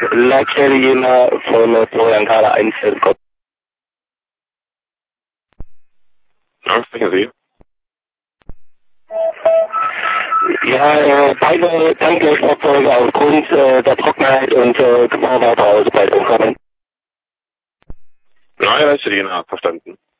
Leitstelle Jena von Florian Kahler 1. Ja, sprechen Sie. Ja, beide Tankfahrzeuge aufgrund der Trockenheit und Gefahr weiterer Ausbreitung kommen. Ja, Leitstelle Jena, verstanden.